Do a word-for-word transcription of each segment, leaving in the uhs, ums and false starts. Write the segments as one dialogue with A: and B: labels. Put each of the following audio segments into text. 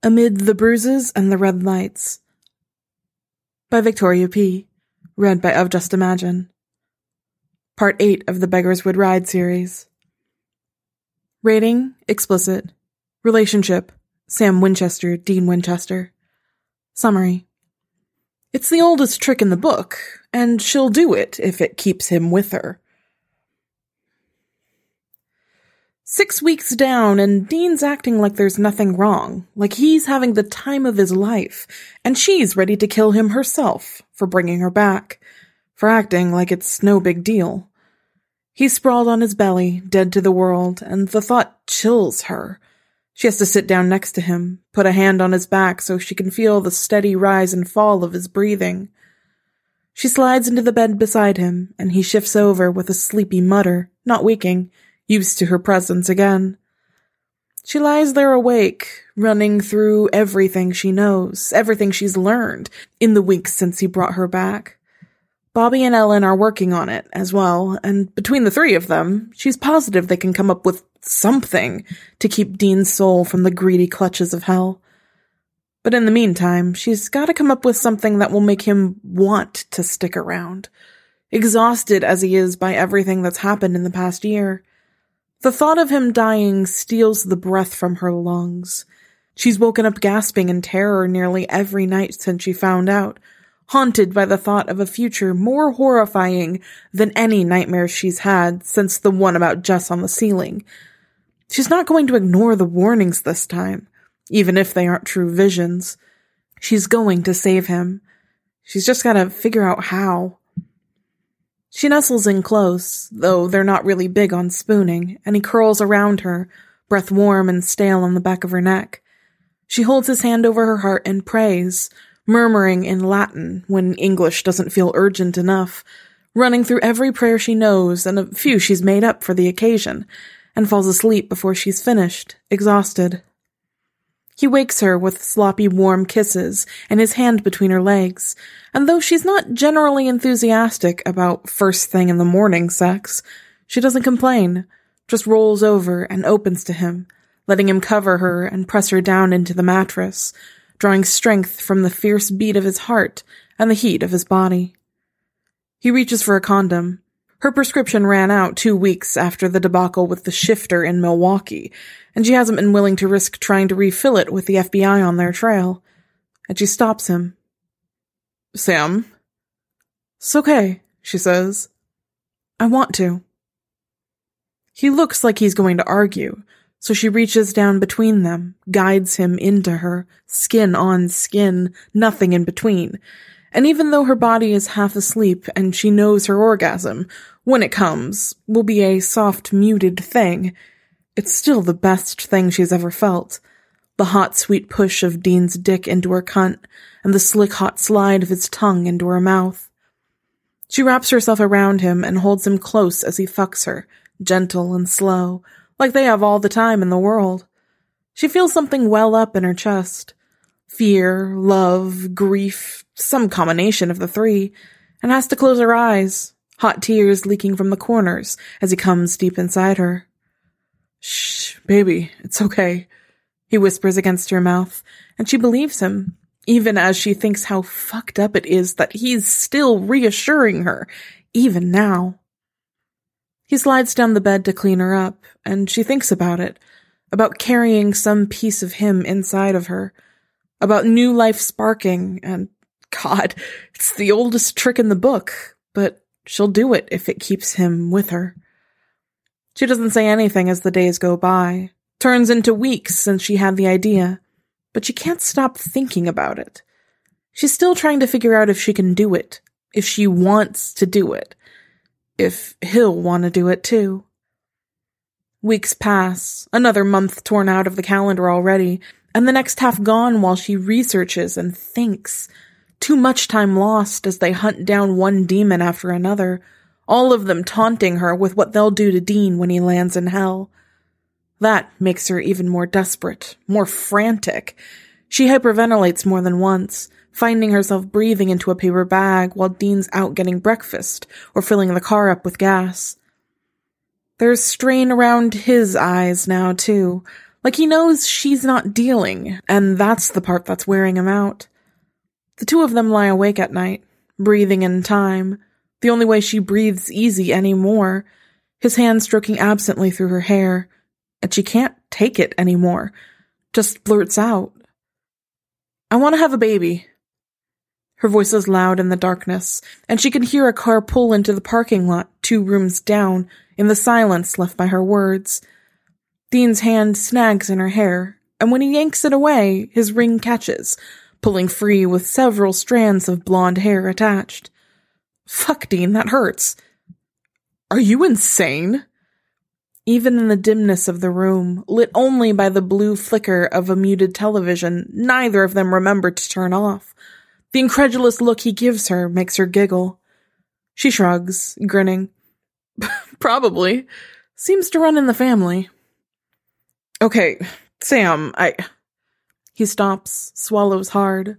A: Amid the Bruises and the Red Lights by Victoria P. Read by Of Just Imagine. Part eight of the Beggars Would Ride series. Rating, explicit. Relationship, Sam Winchester, Dean Winchester. Summary. It's the oldest trick in the book, and she'll do it if it keeps him with her. Six weeks down, and Dean's acting like there's nothing wrong, like he's having the time of his life, and she's ready to kill him herself for bringing her back, for acting like it's no big deal. He's sprawled on his belly, dead to the world, and the thought chills her. She has to sit down next to him, put a hand on his back so she can feel the steady rise and fall of his breathing. She slides into the bed beside him, and he shifts over with a sleepy mutter, not waking, used to her presence again. She lies there awake, running through everything she knows, everything she's learned in the weeks since he brought her back. Bobby and Ellen are working on it as well, and between the three of them, she's positive they can come up with something to keep Dean's soul from the greedy clutches of hell. But in the meantime, she's got to come up with something that will make him want to stick around, exhausted as he is by everything that's happened in the past year. The thought of him dying steals the breath from her lungs. She's woken up gasping in terror nearly every night since she found out, haunted by the thought of a future more horrifying than any nightmare she's had since the one about Jess on the ceiling. She's not going to ignore the warnings this time, even if they aren't true visions. She's going to save him. She's just got to figure out how. She nestles in close, though they're not really big on spooning, and he curls around her, breath warm and stale on the back of her neck. She holds his hand over her heart and prays, murmuring in Latin when English doesn't feel urgent enough, running through every prayer she knows and a few she's made up for the occasion, and falls asleep before she's finished, exhausted. He wakes her with sloppy warm kisses and his hand between her legs, and though she's not generally enthusiastic about first thing in the morning sex, she doesn't complain, just rolls over and opens to him, letting him cover her and press her down into the mattress, drawing strength from the fierce beat of his heart and the heat of his body. He reaches for a condom. Her prescription ran out two weeks after the debacle with the shifter in Milwaukee, and she hasn't been willing to risk trying to refill it with the F B I on their trail. And she stops him. Sam? It's okay, she says. I want to. He looks like he's going to argue, so she reaches down between them, guides him into her, skin on skin, nothing in between. And even though her body is half asleep and she knows her orgasm, when it comes, will be a soft, muted thing, it's still the best thing she's ever felt. The hot, sweet push of Dean's dick into her cunt, and the slick, hot slide of his tongue into her mouth. She wraps herself around him and holds him close as he fucks her, gentle and slow, like they have all the time in the world. She feels something well up in her chest. Fear, love, grief, some combination of the three, and has to close her eyes, hot tears leaking from the corners as he comes deep inside her. Shh, baby, it's okay, he whispers against her mouth, and she believes him, even as she thinks how fucked up it is that he's still reassuring her, even now. He slides down the bed to clean her up, and she thinks about it, about carrying some piece of him inside of her, about new life sparking, and, God, it's the oldest trick in the book, but she'll do it if it keeps him with her. She doesn't say anything as the days go by, turns into weeks since she had the idea, but she can't stop thinking about it. She's still trying to figure out if she can do it, if she wants to do it, if he'll want to do it too. Weeks pass, another month torn out of the calendar already, and the next half gone while she researches and thinks. Too much time lost as they hunt down one demon after another, all of them taunting her with what they'll do to Dean when he lands in hell. That makes her even more desperate, more frantic. She hyperventilates more than once, finding herself breathing into a paper bag while Dean's out getting breakfast or filling the car up with gas. There's strain around his eyes now, too, Like he knows she's not dealing, and that's the part that's wearing him out. The two of them lie awake at night, breathing in time, the only way she breathes easy anymore, his hand stroking absently through her hair, and she can't take it anymore, just blurts out, "I want to have a baby." Her voice is loud in the darkness, and she can hear a car pull into the parking lot two rooms down in the silence left by her words. Dean's hand snags in her hair, and when he yanks it away, his ring catches, pulling free with several strands of blonde hair attached. Fuck, Dean, that hurts. Are you insane? Even in the dimness of the room, lit only by the blue flicker of a muted television, neither of them remember to turn off. The incredulous look he gives her makes her giggle. She shrugs, grinning. Probably. Seems to run in the family. Okay, Sam, I... He stops, swallows hard.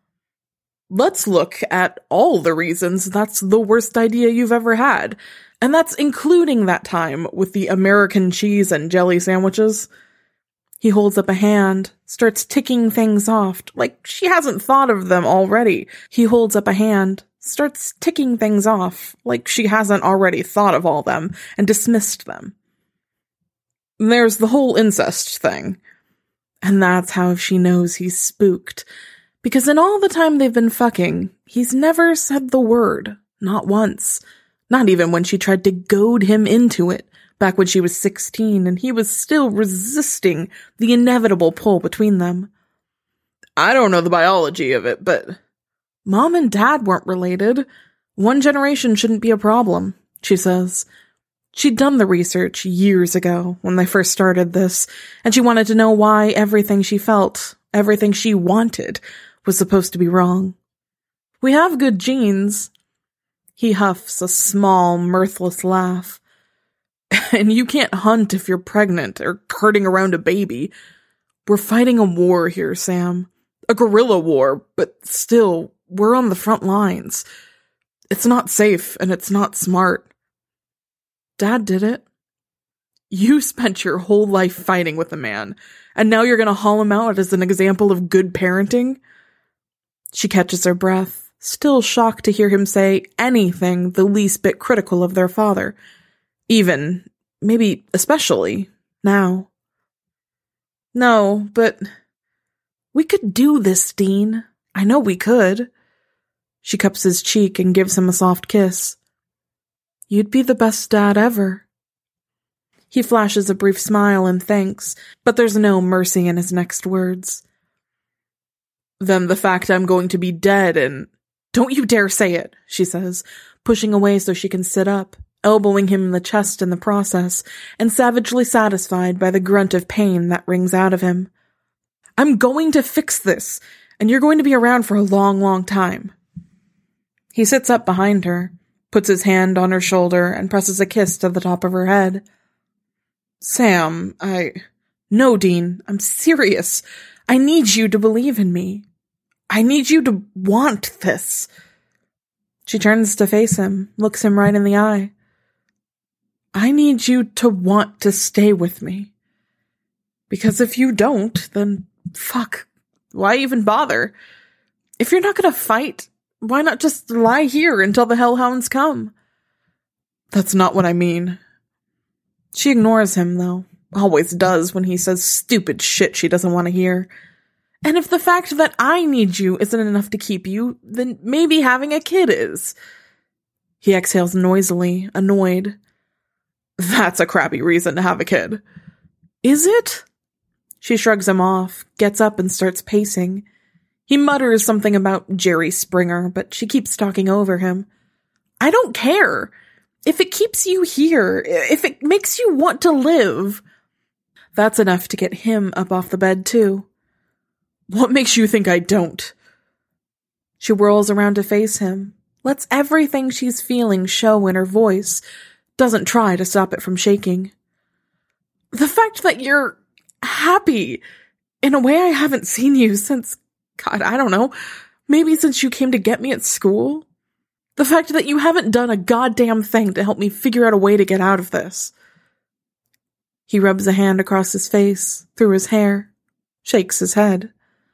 A: Let's look at all the reasons that's the worst idea you've ever had. And that's including that time with the American cheese and jelly sandwiches. He holds up a hand, starts ticking things off, like she hasn't thought of them already. He holds up a hand, starts ticking things off, like she hasn't already thought of all them and dismissed them. There's the whole incest thing. And that's how she knows he's spooked. Because in all the time they've been fucking, he's never said the word. Not once. Not even when she tried to goad him into it, back when she was sixteen, and he was still resisting the inevitable pull between them. I don't know the biology of it, but... Mom and Dad weren't related. One generation shouldn't be a problem, she says. She'd done the research years ago when they first started this, and she wanted to know why everything she felt, everything she wanted, was supposed to be wrong. We have good genes. He huffs a small, mirthless laugh. And you can't hunt if you're pregnant or carting around a baby. We're fighting a war here, Sam. A guerrilla war, but still, we're on the front lines. It's not safe, and it's not smart. Dad did it. You spent your whole life fighting with a man, and now you're gonna haul him out as an example of good parenting? She catches her breath, still shocked to hear him say anything the least bit critical of their father. Even, maybe especially, now. No, but we could do this, Dean. I know we could. She cups his cheek and gives him a soft kiss. You'd be the best dad ever. He flashes a brief smile and thanks, but there's no mercy in his next words. Then the fact I'm going to be dead and... Don't you dare say it, she says, pushing away so she can sit up, elbowing him in the chest in the process, and savagely satisfied by the grunt of pain that rings out of him. I'm going to fix this, and you're going to be around for a long, long time. He sits up behind her, puts his hand on her shoulder, and presses a kiss to the top of her head. Sam, I... No, Dean, I'm serious. I need you to believe in me. I need you to want this. She turns to face him, looks him right in the eye. I need you to want to stay with me. Because if you don't, then fuck, why even bother? If you're not gonna fight, why not just lie here until the hellhounds come? That's not what I mean. She ignores him, though. Always does when he says stupid shit she doesn't want to hear. And if the fact that I need you isn't enough to keep you, then maybe having a kid is. He exhales noisily, annoyed. That's a crappy reason to have a kid. Is it? She shrugs him off, gets up and starts pacing. He mutters something about Jerry Springer, but she keeps talking over him. I don't care. If it keeps you here, if it makes you want to live. That's enough to get him up off the bed, too. What makes you think I don't? She whirls around to face him, lets everything she's feeling show in her voice, doesn't try to stop it from shaking. The fact that you're happy, in a way I haven't seen you since, God, I don't know, maybe since you came to get me at school? The fact that you haven't done a goddamn thing to help me figure out a way to get out of this. He rubs a hand across his face, through his hair, shakes his head.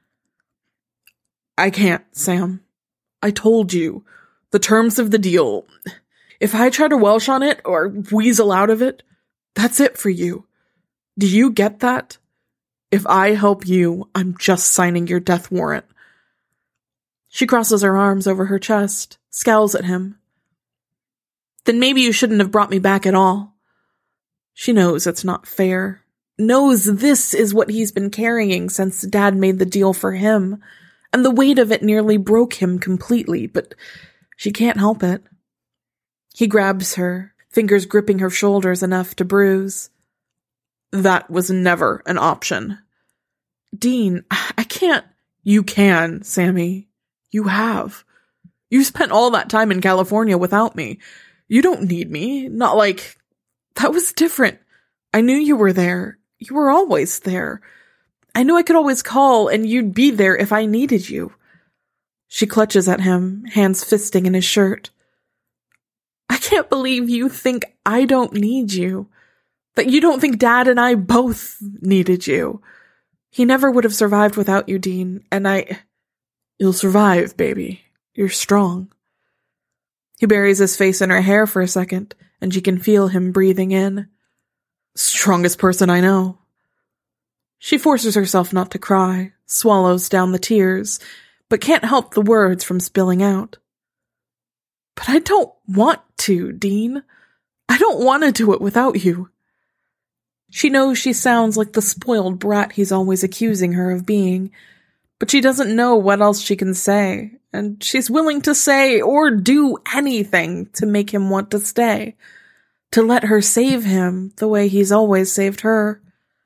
A: I can't, Sam. I told you. The terms of the deal. If I try to Welsh on it or weasel out of it, that's it for you. Do you get that? If I help you, I'm just signing your death warrant. She crosses her arms over her chest, scowls at him. Then maybe you shouldn't have brought me back at all. She knows it's not fair. Knows this is what he's been carrying since Dad made the deal for him, and the weight of it nearly broke him completely, but she can't help it. He grabs her, fingers gripping her shoulders enough to bruise. That was never an option. Dean, I can't. You can, Sammy. You have. You spent all that time in California without me. You don't need me. Not like... That was different. I knew you were there. You were always there. I knew I could always call and you'd be there if I needed you. She clutches at him, hands fisting in his shirt. I can't believe you think I don't need you. That you don't think Dad and I both needed you. He never would have survived without you, Dean, and I... You'll survive, baby. You're strong. He buries his face in her hair for a second, and she can feel him breathing in. Strongest person I know. She forces herself not to cry, swallows down the tears, but can't help the words from spilling out. But I don't want to, Dean. I don't want to do it without you. She knows she sounds like the spoiled brat he's always accusing her of being, but she doesn't know what else she can say, and she's willing to say or do anything to make him want to stay, to let her save him the way he's always saved her.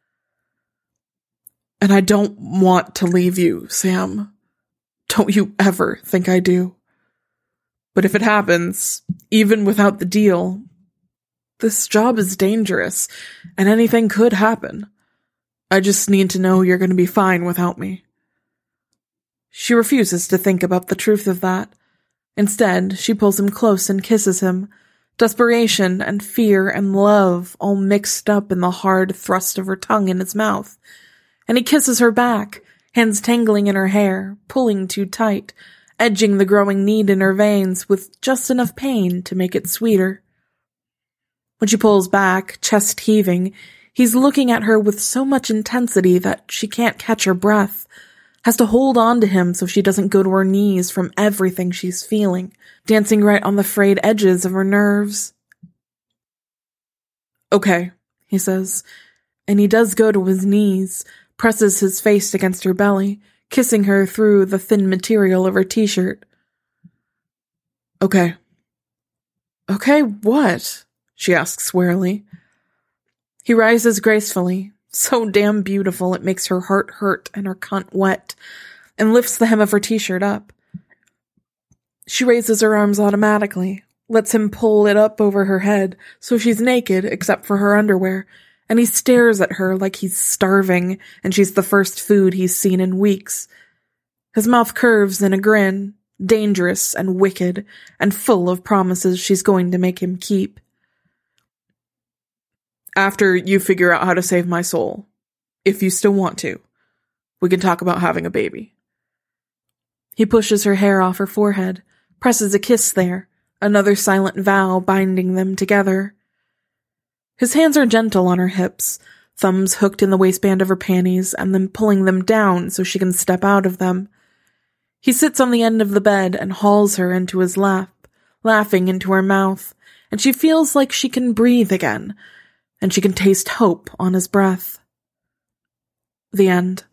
A: And I don't want to leave you, Sam. Don't you ever think I do. But if it happens, even without the deal, this job is dangerous, and anything could happen. I just need to know you're going to be fine without me. She refuses to think about the truth of that. Instead, she pulls him close and kisses him, desperation and fear and love all mixed up in the hard thrust of her tongue in his mouth. And he kisses her back, hands tangling in her hair, pulling too tight, edging the growing need in her veins with just enough pain to make it sweeter. When she pulls back, chest heaving, he's looking at her with so much intensity that she can't catch her breath, has to hold on to him so she doesn't go to her knees from everything she's feeling, dancing right on the frayed edges of her nerves. Okay, he says, and he does go to his knees, presses his face against her belly, kissing her through the thin material of her t-shirt. Okay. Okay, what? She asks wearily. He rises gracefully, so damn beautiful it makes her heart hurt and her cunt wet, and lifts the hem of her t-shirt up. She raises her arms automatically, lets him pull it up over her head, so she's naked except for her underwear, and he stares at her like he's starving and she's the first food he's seen in weeks. His mouth curves in a grin, dangerous and wicked, and full of promises she's going to make him keep. After you figure out how to save my soul, if you still want to, we can talk about having a baby. He pushes her hair off her forehead, presses a kiss there, another silent vow binding them together. His hands are gentle on her hips, thumbs hooked in the waistband of her panties and then pulling them down so she can step out of them. He sits on the end of the bed and hauls her into his lap, laughing into her mouth, and she feels like she can breathe again, and she can taste hope on his breath. The end.